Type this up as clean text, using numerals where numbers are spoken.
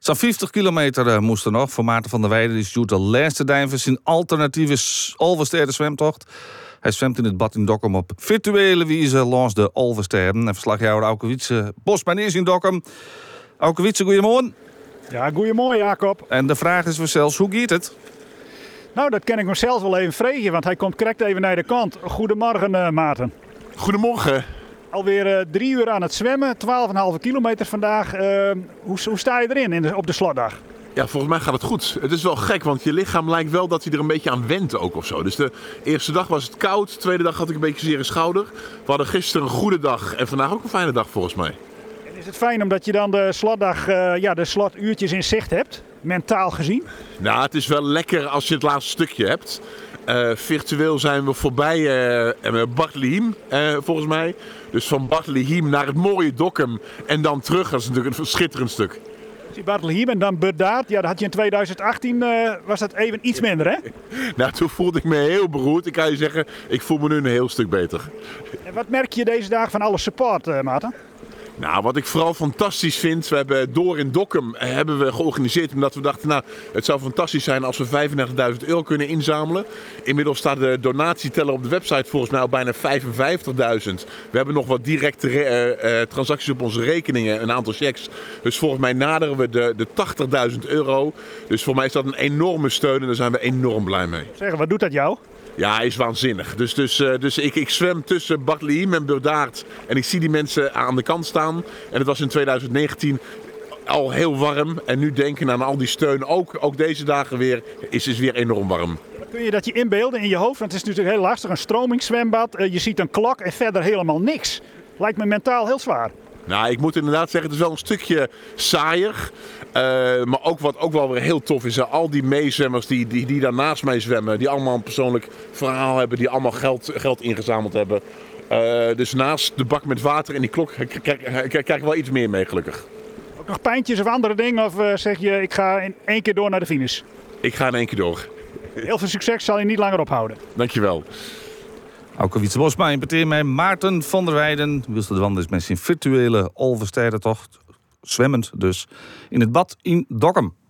Zo'n 50 kilometer moest er nog. Voor Maarten van der Weijden is doet de laatste dijnvers in alternatieve Alverstede zwemtocht. Hij zwemt in het bad in Dokkum op virtuele wijze langs de Alversteden. En verslagjouwer Auke Wietse Bosman is in Dokkum. Auke Wietse, goedemorgen. Ja, goedemorgen Jacob. En de vraag is zelfs, hoe gaat het? Nou, dat kan ik mezelf wel even vragen, want hij komt correct even naar de kant. Goedemorgen Maarten. Goedemorgen. Alweer 3 uur aan het zwemmen, 12,5 kilometer vandaag. Hoe sta je erin op de slotdag? Ja, volgens mij gaat het goed. Het is wel gek, want je lichaam lijkt wel dat hij er een beetje aan went ook of zo. Dus de eerste dag was het koud, de tweede dag had ik een beetje zeer in schouder. We hadden gisteren een goede dag en vandaag ook een fijne dag volgens mij. En is het fijn omdat je dan de slotdag, de slotuurtjes in zicht hebt, mentaal gezien? Nou, het is wel lekker als je het laatste stukje hebt. Virtueel zijn we voorbij Bad Lihiem, volgens mij. Dus van Bad Lihiem naar het mooie Dokkum en dan terug. Dat is natuurlijk een schitterend stuk. Bad Lihiem en dan Burdaard. Ja, dat had je in 2018, was dat even iets minder, hè? Nou, toen voelde ik me heel beroerd. Ik kan je zeggen, ik voel me nu een heel stuk beter. En wat merk je deze dagen van alle support, Maarten? Nou, wat ik vooral fantastisch vind, we hebben Door in Dokkum hebben we georganiseerd omdat we dachten, nou, het zou fantastisch zijn als we €35.000 kunnen inzamelen. Inmiddels staat de donatieteller op de website volgens mij al bijna 55.000. We hebben nog wat directe transacties op onze rekeningen, een aantal checks. Dus volgens mij naderen we de €80.000. Dus voor mij is dat een enorme steun en daar zijn we enorm blij mee. Zeg, wat doet dat jou? Ja, hij is waanzinnig. Dus ik zwem tussen Bad Lihiem en Burdaard. En ik zie die mensen aan de kant staan. En het was in 2019 al heel warm. En nu denken aan al die steun, ook deze dagen weer, is weer enorm warm. Kun je dat je inbeelden in je hoofd? Want het is natuurlijk heel lastig, een stromingszwembad. Je ziet een klok en verder helemaal niks. Lijkt me mentaal heel zwaar. Nou, ik moet inderdaad zeggen, het is wel een stukje saaier. Maar wat ook wel weer heel tof is, al die meezwemmers die daar naast mij zwemmen, die allemaal een persoonlijk verhaal hebben, die allemaal geld ingezameld hebben. Dus naast de bak met water en die klok krijg ik wel iets meer mee, gelukkig. Ook nog pijntjes of andere dingen? Of zeg je, ik ga in 1 keer door naar de finish? Ik ga in 1 keer door. Heel veel succes, zal je niet langer ophouden. Dankjewel. Auke Wietse Bosma impeteer mij Maarten van der Weijden. Wilste de wandel is met zijn virtuele Alverstede tocht. Zwemmend dus. In het bad in Dokkum.